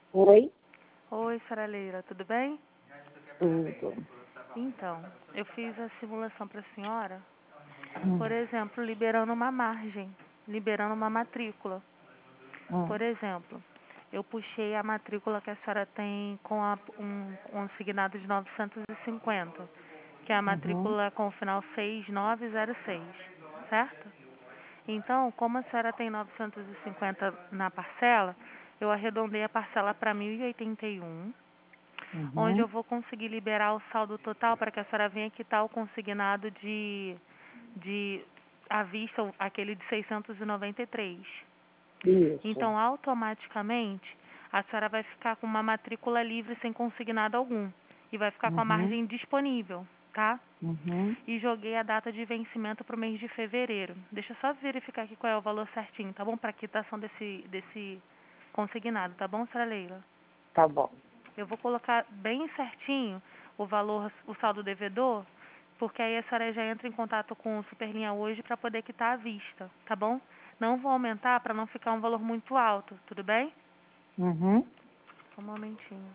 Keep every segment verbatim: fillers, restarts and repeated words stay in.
Oi? Oi, senhora Leila, tudo bem? Tudo. Então, eu fiz a simulação para a senhora, Hum, por exemplo, liberando uma margem, liberando uma matrícula. hum, Por exemplo, eu puxei a matrícula que a senhora tem com a, um consignado de novecentos e cinquenta, que é a uhum, matrícula com o final seis nove zero seis, certo? Então, como a senhora tem novecentos e cinquenta na parcela, eu arredondei a parcela para mil e oitenta e um, onde uhum. eu vou conseguir liberar o saldo total para que a senhora venha quitar o consignado de, de à vista, o- aquele de seiscentos e noventa e três. Isso. Então, automaticamente, a senhora vai ficar com uma matrícula livre sem consignado algum e vai ficar com a Uhum, margem disponível, tá? uhum. E joguei a data de vencimento para o mês de fevereiro. Deixa eu só verificar aqui qual é o valor certinho, tá bom? Para quitação desse, desse consignado, tá bom, senhora Leila? Tá bom. Eu vou colocar bem certinho o valor, o saldo devedor, porque aí a senhora já entra em contato com o Superlinha hoje para poder quitar à vista, tá bom? Não vou aumentar para não ficar um valor muito alto, tudo bem? Uhum. Só um momentinho.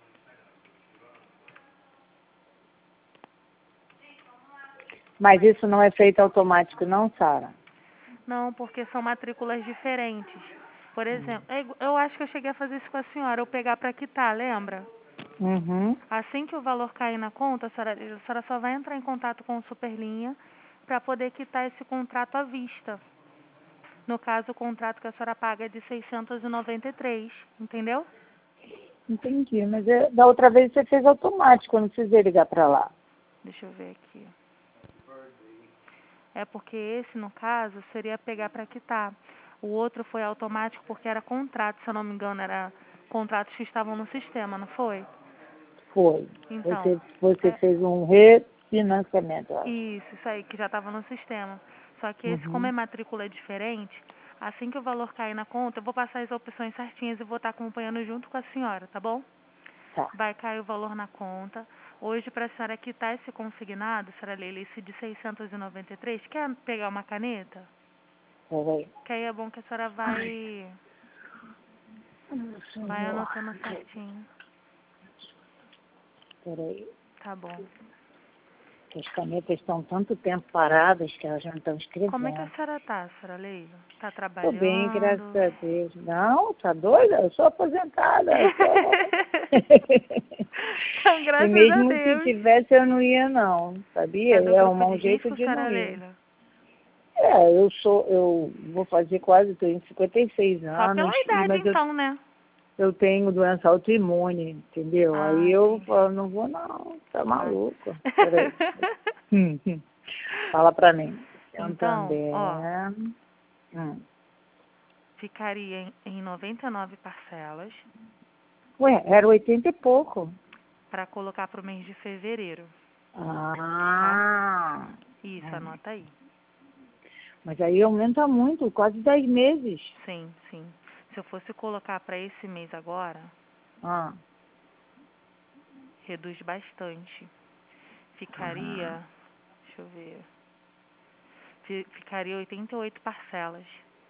Mas isso não é feito automático, não, Sara? Não, porque são matrículas diferentes. Por Hum. exemplo, é igu- eu acho que eu cheguei a fazer isso com a senhora, eu pegar para quitar, lembra? Uhum. Assim que o valor cair na conta, a senhora, a senhora só vai entrar em contato com o Superlinha para poder quitar esse contrato à vista. No caso, o contrato que a senhora paga é de seiscentos e noventa e três, entendeu? Entendi, mas é- da outra vez você fez automático, eu não precisei ligar para lá. Deixa eu ver aqui. É porque esse, no caso, seria pegar para quitar. O outro foi automático porque era contrato, se eu não me engano, era contratos que estavam no sistema, não foi? Foi. Então, Você, você é fez um refinanciamento, eu acho. isso, isso aí, que já estava no sistema. Só que esse, como é Uhum. matrícula diferente, assim que o valor cair na conta, eu vou passar as opções certinhas e vou estar acompanhando junto com a senhora, tá bom? Tá. Vai cair o valor na conta. Hoje, para a senhora quitar esse consignado, senhora Leila, esse de seiscentos e noventa e três, quer pegar uma caneta? Peraí. Que aí é bom que a senhora Ai, vai, meu vai senhor. anotando certinho. Peraí. Tá bom. Que as canetas estão tanto tempo paradas que elas não estão Como é que a escrevendo. senhora tá, senhora Leila? Tá Tô bem, graças trabalhando? a Deus. Não, tá doida? Eu sou aposentada. Eu sou... Então, E graças a mesmo se Deus. tivesse, eu não ia não, sabia? É Eu do ia grupo arrumar de um jeito risco, de senhora não ir. Leila? É, eu sou, eu vou fazer quase, tenho cinquenta e seis Só pela anos, e- idade, mas eu, então, né? eu tenho doença autoimune, entendeu? Ah, Aí eu entendi. falo, não vou não, tá Ah. maluco. Peraí. Hum, hum. Fala pra mim. Então, Santander. ó, Hum. ficaria em, em noventa e nove parcelas Ué, era oitenta e pouco. para colocar para o mês de fevereiro, tá? Ah, Isso, hum. anota aí. Mas aí aumenta muito, quase dez meses. Sim, sim. Se eu fosse colocar para esse mês agora, Ah, reduz bastante. ah. Ficaria, deixa eu ver, fi- ficaria oitenta e oito parcelas.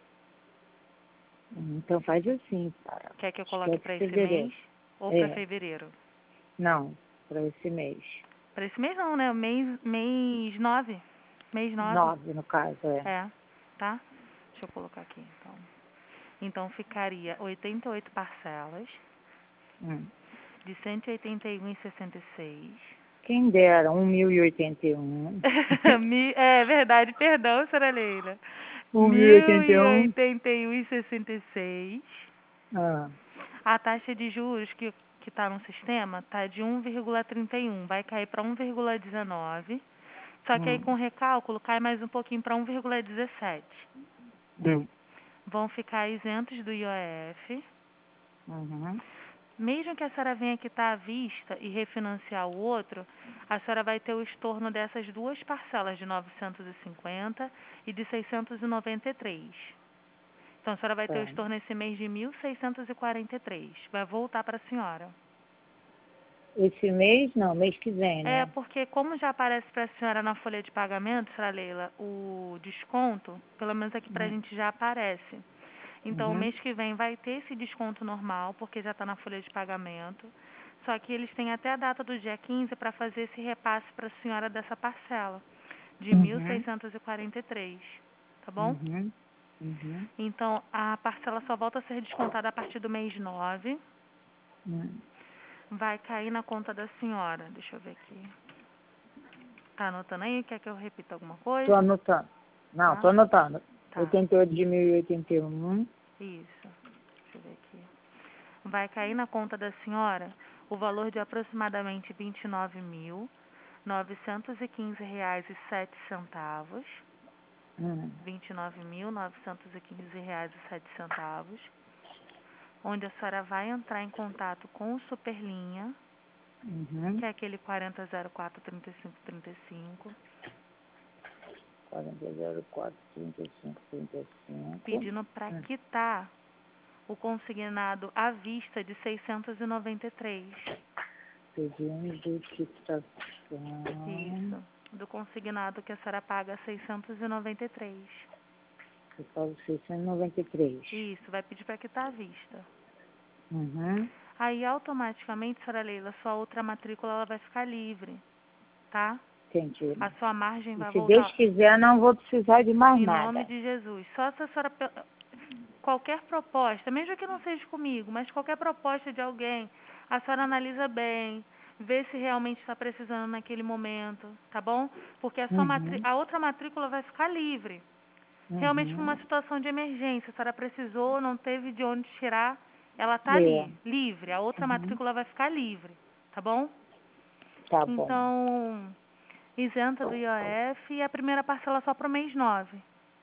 Então faz assim, Sara. Quer que eu coloque Esquece para esse fevereiro. mês ou para É, fevereiro? não, para esse mês. Para esse mês não, né? Mês, mês nove. Mês nove. Nove, no caso, é. É, tá? Deixa eu colocar aqui, então. Então, ficaria oitenta e oito parcelas Hum. de cento e oitenta e um e sessenta e seis. Quem dera, um mil e oitenta e um. Mi- é verdade, perdão, senhora Leila. Um mil e Mil oitenta e e um. oitenta e um e sessenta e seis. Ah, A taxa de juros que que está no sistema está de um vírgula trinta e um, vai cair para um vírgula dezenove. Só que aí hum, com recálculo cai mais um pouquinho para um vírgula dezessete. hum, Vão ficar isentos do I O F. uhum. Mesmo que a senhora venha quitar à vista e refinanciar o outro, a senhora vai ter o estorno dessas duas parcelas de novecentos e cinquenta e de seiscentos e noventa e três. Então a senhora vai ter o Tá. estorno esse mês de mil seiscentos e quarenta e três. Vai voltar para a senhora. Esse mês, não, mês que vem, É né? porque como já aparece para a senhora na folha de pagamento, senhora Leila, o desconto, pelo menos aqui para a Hum, gente já aparece. Então, o Uhum. mês que vem vai ter esse desconto normal, porque já está na folha de pagamento. Só que eles têm até a data do dia quinze para fazer esse repasse para a senhora dessa parcela, de mil Uhum. seiscentos e quarenta e três, tá bom? Uhum. Uhum. Então, a parcela só volta a ser descontada a partir do mês nove. Uhum. Vai cair na conta da senhora. Deixa eu ver aqui. Tá anotando aí? Quer que eu repita alguma Tô coisa? anotando. Não, Tá? tô anotando. Tá. oitenta e oito de mil e oitenta e um. Isso. Deixa eu ver aqui. Vai cair na conta da senhora o valor de aproximadamente vinte e nove mil novecentos e quinze reais e sete centavos. Uhum. vinte e nove mil novecentos e quinze reais e sete centavos. Onde a senhora vai entrar em contato com o Superlinha, Uhum. que é aquele quarenta zero quatro trinta e cinco trinta e cinco, quarenta, zero quatro, trinta e cinco, trinta e cinco. pedindo para Hum. quitar o consignado à vista de seiscentos e noventa e três. Pedimos de quitação. Isso, do consignado que a senhora paga seiscentos e noventa e três. Eu pago seiscentos e noventa e três. Isso, vai pedir para quitar à vista. Uhum. Aí, automaticamente, senhora Leila, sua outra matrícula ela vai ficar livre, tá? Entendi. A sua margem E vai se Deus voltar quiser, não vou precisar de mais em nome nada. de Jesus. Só se a senhora... Qualquer proposta, mesmo que não seja comigo, mas qualquer proposta de alguém, a senhora analisa bem, vê se realmente está precisando naquele momento, tá bom? Porque a, sua matri... Uhum. a outra matrícula vai ficar livre. Realmente por uma Uhum. situação de emergência, a senhora precisou, não teve de onde tirar, ela está É. ali, livre. A outra Uhum. matrícula vai ficar livre, tá bom? Tá bom. Então, isenta do I O F e a primeira parcela só para o mês nove,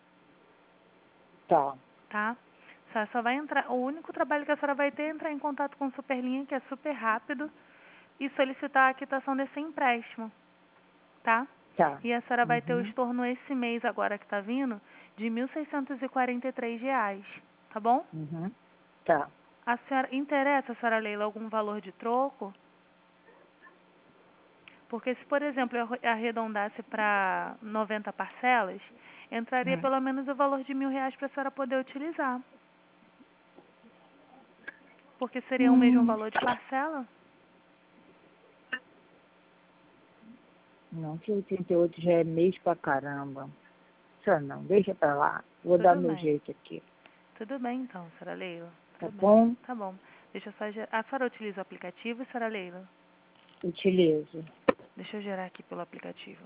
Tá. tá? A senhora só vai entrar, o único trabalho que a senhora vai ter é entrar em contato com o Superlinha, que é super rápido, e solicitar a quitação desse empréstimo, tá? Tá. E a senhora vai ter o Uhum. estorno esse mês agora que está vindo de mil seiscentos e quarenta e três reais, tá bom? Uhum. Tá. A senhora, interessa, a senhora Leila, algum valor de troco? Porque se, por exemplo, eu arredondasse para noventa parcelas, entraria Hum. pelo menos o valor de mil reais para a senhora poder utilizar. Porque seria o mesmo Hum. valor de parcela? Não, que oitenta e oito já é mês pra caramba. Isso não, deixa pra lá. Vou dar Tudo meu bem. jeito aqui. Tudo bem, então, senhora Leila. Tá Tudo bem. bom? Tá bom. Deixa eu só gerar. A senhora utiliza o aplicativo, senhora Leila? Utilizo. Deixa eu gerar aqui pelo aplicativo.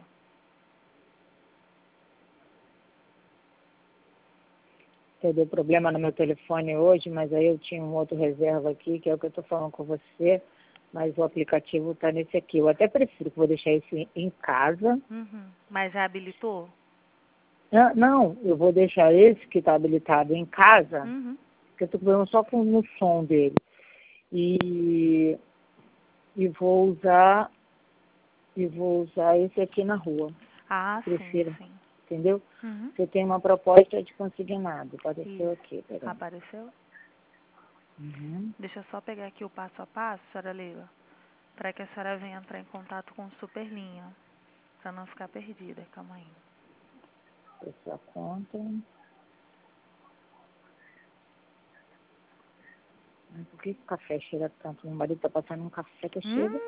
Eu dei problema no meu telefone hoje, mas aí eu tinha um outro reserva aqui, que é o que eu tô falando com você. Mas o aplicativo tá nesse aqui. Eu até prefiro que vou deixar esse em casa. Uhum. Mas já habilitou? Não, não, eu vou deixar esse que está habilitado em casa, Uhum. porque eu estou problema só com no som dele. E, e vou usar e vou usar esse aqui na rua. Ah, sim, Prefiro, sim. entendeu? Uhum. Você tem uma proposta de consignado. Apareceu Isso. aqui, peraí. Apareceu? Uhum. Deixa eu só pegar aqui o passo a passo, senhora Leila, para que a senhora venha entrar em contato com o Superlinha, para não ficar perdida. Calma aí. Essa conta. Mas por que o café cheira tanto? Meu marido está passando um café que Hum. cheira.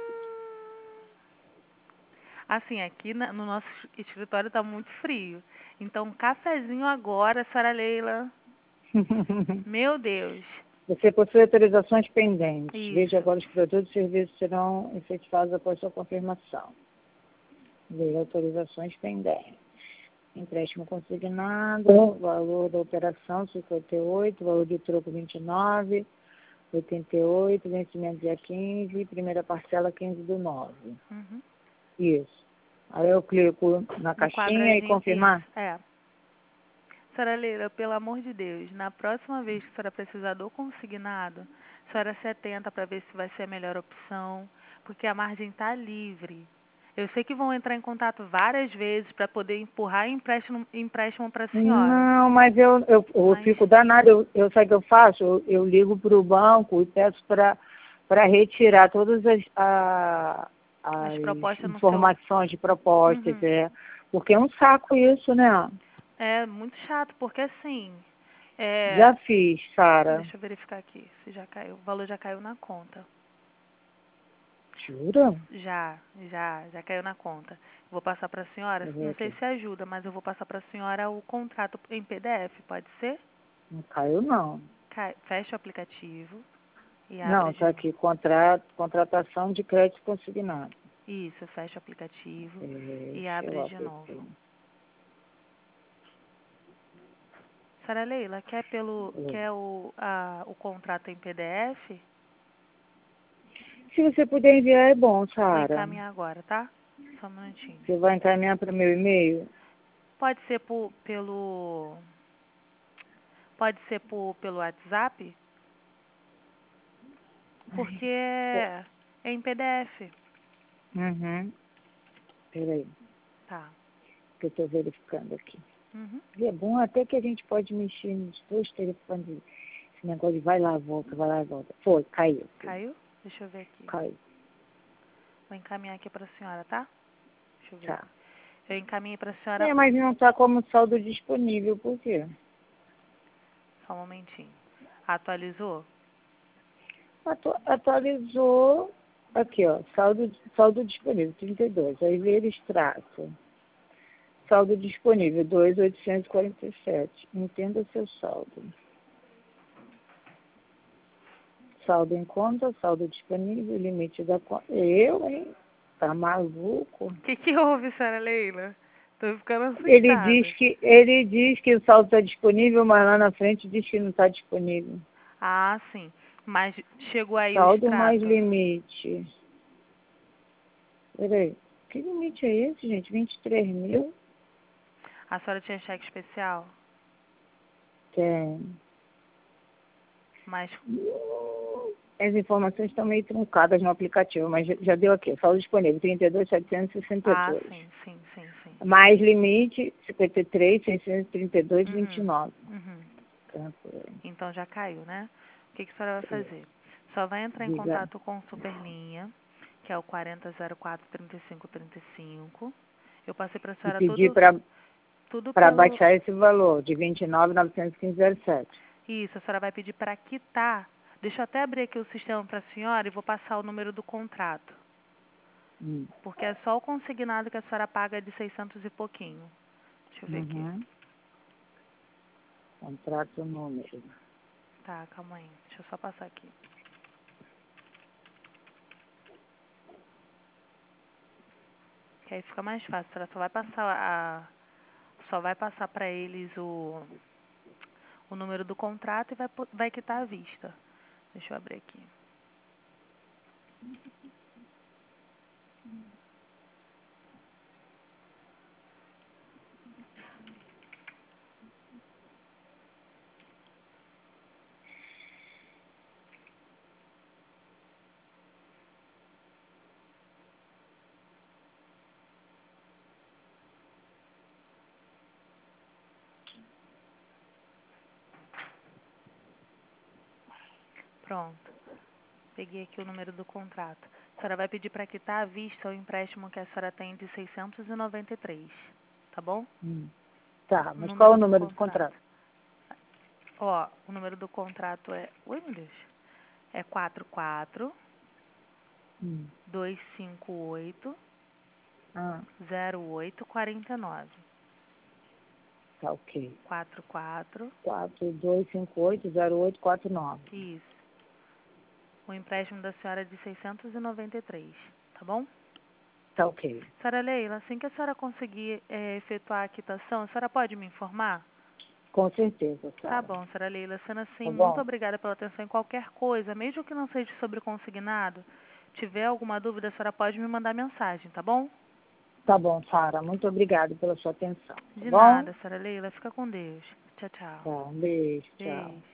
Assim, aqui na- no nosso escritório está muito frio. Então, um cafezinho agora, senhora Leila. Meu Deus. Você possui autorizações pendentes. Veja Isso. agora os produtos e serviços serão efetivados após sua confirmação. Veja autorizações pendentes. Empréstimo consignado, valor da operação cinquenta e oito, valor de troco vinte e nove, oitenta e oito, vencimento dia quinze, primeira parcela quinze do nove. Uhum. Isso. Aí eu clico na No caixinha e quadradinho, isso. confirmar. É. Senhora Leila, pelo amor de Deus, na próxima vez que a senhora precisar do consignado, a senhora se atenta para ver se vai ser a melhor opção, porque a margem está livre. Eu sei que vão entrar em contato várias vezes para poder empurrar empréstimo empréstimo para a senhora, Não, mas eu, eu, eu mas fico danada. Eu, eu sabe o que eu faço? Eu, eu ligo para o banco e peço para para retirar todas as, a, as as propostas no seu... informações de propostas. Uhum. É. Porque é um saco isso, né? É muito chato, porque assim, É, Já fiz, Sara. deixa eu verificar aqui se já caiu. O valor já caiu na conta. Jura? Já, já, já caiu na conta. Vou passar para a senhora, Deixa eu ver não sei aqui. se ajuda, mas eu vou passar para a senhora o contrato em P D F, pode ser? Não caiu, não. Cai, fecha o aplicativo e abre Não, de tá novo. aqui, contrato, contratação de crédito consignado. Isso, fecha o aplicativo e Deixa abre eu de novo. apertar. Sara Leila, quer, pelo, Oi. quer o, a, o contrato em P D F? Se você puder enviar, é bom, Vou Sara. encaminhar agora, tá? Só um minutinho. Você vai encaminhar para o meu e-mail? Pode ser por, pelo... Pode ser por, pelo WhatsApp? Porque é é em P D F. Uhum. Peraí, Tá. que eu estou verificando aqui. Uhum. E é bom até que a gente pode mexer nos dois telefones. Esse negócio de vai lá, volta, vai lá, volta. Foi, caiu. Caiu? Deixa eu ver aqui. Caiu. Vou encaminhar aqui para a senhora, tá? Deixa eu ver. Tá. Eu encaminhei para a senhora... É, mas não está como saldo disponível, por quê? Só um momentinho. Atualizou? Atu atualizou, aqui ó, saldo, saldo disponível, trinta e dois. Aí veio extrato. Saldo disponível, dois mil oitocentos e quarenta e sete. Entenda seu saldo. Saldo em conta, saldo disponível, limite da conta. Eu, hein? Tá maluco? O que, que houve, senhora Leila? Tô ficando Ele diz assustada. que, ele diz que o saldo está disponível, mas lá na frente diz que não está disponível. Ah, sim. Mas chegou aí o Saldo mais extrato. limite. Peraí. Que limite é esse, gente? vinte e três mil? A senhora tinha cheque especial? Tem. Mas... As informações estão meio truncadas no aplicativo, mas já já deu aqui. Saldo disponível, trinta e dois mil setecentos e sessenta e Ah, dois. sim, sim, sim, sim. Mais limite, cinquenta e três mil seiscentos e trinta e dois vírgula vinte e Uhum, nove. uhum. Tranquilo. Então já caiu, né? O que, que a senhora vai fazer? Só vai entrar em Diga. contato com o Superlinha, que é o quarenta zero quatro trinta e cinco trinta e cinco. Eu passei para a E senhora pedir tudo, para tudo para pelo... baixar esse valor de vinte e nove mil novecentos e quinze vírgula sete. Isso, a senhora vai pedir para quitar. Deixa eu até abrir aqui o sistema para a senhora e vou passar o número do contrato. Hum. Porque é só o consignado que a senhora paga de seiscentos e pouquinho. Deixa eu ver aqui. Uhum. Contrato número. Tá, calma aí. Deixa eu só passar aqui. Que aí fica mais fácil. A senhora só vai passar a... Só vai passar para eles o... o número do contrato e vai, po- vai quitar à vista. Deixa eu abrir aqui. Pronto. Peguei aqui o número do contrato. A senhora vai pedir para quitar à vista o empréstimo que a senhora tem de seiscentos e noventa e três. Tá bom? Hum. Tá, O mas qual é número o do número do contrato. contrato? Ó, o número do contrato é... Ui, meu Deus. É quatro quatro Hum. dois cinco oito Ah, zero oito quatro nove. tá ok. quatro quatro. quatro dois cinco oito zero oito quatro nove. Isso. O empréstimo da senhora é de seiscentos e noventa e três. Tá bom? Tá ok. Senhora Leila, assim que a senhora conseguir é, efetuar a quitação, a senhora pode me informar? Com certeza, Tá Sara. bom, senhora Leila. Sendo assim, Tá muito bom? obrigada pela atenção em qualquer coisa, mesmo que não seja sobre consignado. Tiver alguma dúvida, a senhora pode me mandar mensagem, tá bom? Tá bom, Sara. Muito obrigada pela sua atenção. Tá De bom? nada, senhora Leila. Fica com Deus. Tchau, Tá, tchau. um beijo. Tchau. Beijo.